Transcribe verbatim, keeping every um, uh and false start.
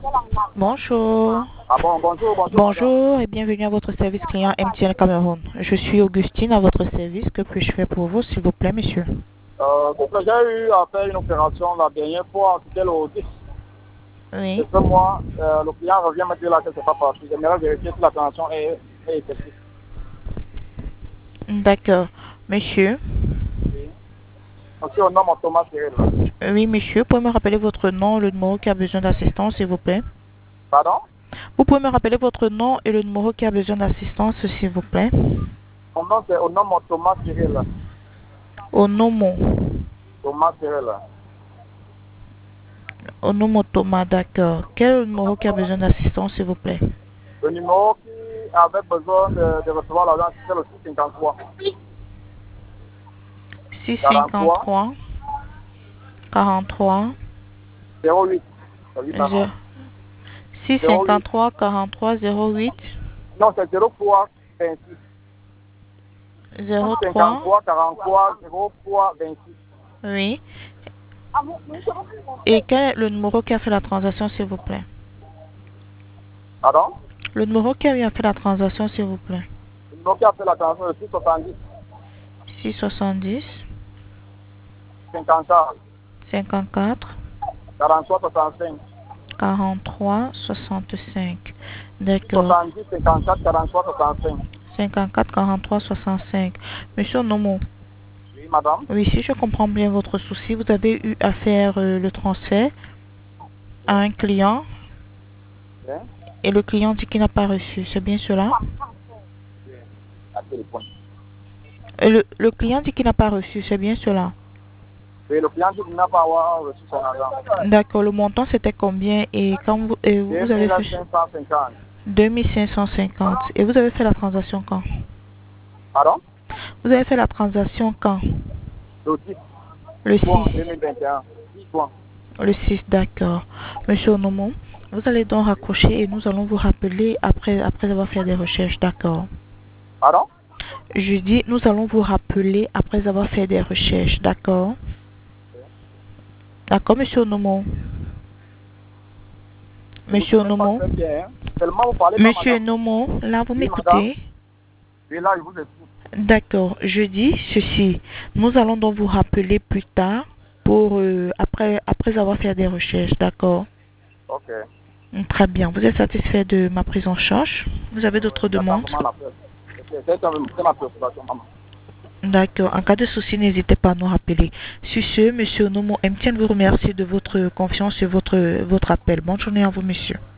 Bonjour. Ah bon, bonjour, bonjour, madame. Bonjour et bienvenue à votre service client M T N Cameroun. Je suis Augustine à votre service. Que puis-je faire pour vous, s'il vous plaît, monsieur? Euh, donc, j'ai eu à faire une opération la dernière fois, c'était le dix. Oui. Et ce mois, euh, le client revient me dire là que c'est pas parti. J'aimerais vérifier si la transaction est, est effective. D'accord. Monsieur? Oui. Monsieur, au nom de Thomas Cyril. Oui, monsieur. Pouvez me rappeler votre nom, le numéro qui a besoin d'assistance, s'il vous plaît? Pardon? Vous pouvez me rappeler votre nom et le numéro qui a besoin d'assistance, s'il vous plaît? Mon nom, c'est au nom de Thomas Cyril. Au nom, Thomas Cyril. au nom Thomas, d'accord. Quel est le numéro qui a besoin d'assistance, s'il vous plaît? Le numéro qui avait besoin de, de recevoir l'argent, c'est le six cinquante-trois. six cinquante quarante-trois, trois quarante-trois zéro huit. Celui pardon. six zéro huit. cinquante-trois quarante-trois zéro huit Non, c'est zéro trois vingt-six. zéro trois. cinquante-trois, quarante-trois, zéro trois vingt-six. Oui. Et quel est le numéro qui a fait la transaction, s'il vous plaît? Pardon? Le numéro qui a bien fait la transaction, s'il vous plaît? Le numéro qui a fait la transaction, le six soixante-dix, six soixante-dix cinquante-quatre, cinquante-quatre quarante-trois, soixante-cinq. quarante-trois soixante-cinq. D'accord. soixante-dix, cinquante-quatre, quarante-trois, soixante-cinq. cinquante-quatre quarante-trois soixante-cinq. Monsieur Nomo, Oui, madame? oui, si je comprends bien votre souci, vous avez eu à faire euh, le transfert à un client Oui. et le client dit qu'il n'a pas reçu. C'est bien cela? À téléphone. Euh, Le, le client dit qu'il n'a pas reçu. C'est bien cela? Oui, le client dit qu'il n'a pas avoir reçu son argent. D'accord. Le montant, c'était combien et quand vous, et vous avez fait deux mille cinq cent cinquante. deux mille cinq cent cinquante. Et vous avez fait la transaction quand? Pardon? Vous avez fait la transaction quand? Le dix Le juin six. deux mille vingt et un. dix juin. Le six, d'accord. Monsieur Onomo, vous allez donc raccrocher et nous allons vous rappeler après, après avoir fait des recherches, d'accord? Pardon? Je dis, nous allons vous rappeler après avoir fait des recherches, d'accord? D'accord, monsieur Onomo? Je vous Monsieur connais pas Onomo? très bien. Hein. Seulement vous parlez pas, Monsieur madame. Onomo, là, vous Oui, madame. m'écoutez? Oui, là, je vous écoute. D'accord, je dis ceci. Nous allons donc vous rappeler plus tard pour euh, après, après avoir fait des recherches, d'accord? Ok. Très bien. Vous êtes satisfait de ma prise en charge? Vous avez d'autres J'attends demandes? vraiment la preuve. C'est c'est- c'est ma préoccupation, maman. D'accord. En cas de souci, n'hésitez pas à nous rappeler. Sur ce, monsieur Onomo M T N vous remercie de votre confiance et votre, votre appel. Bonne journée à vous, monsieur.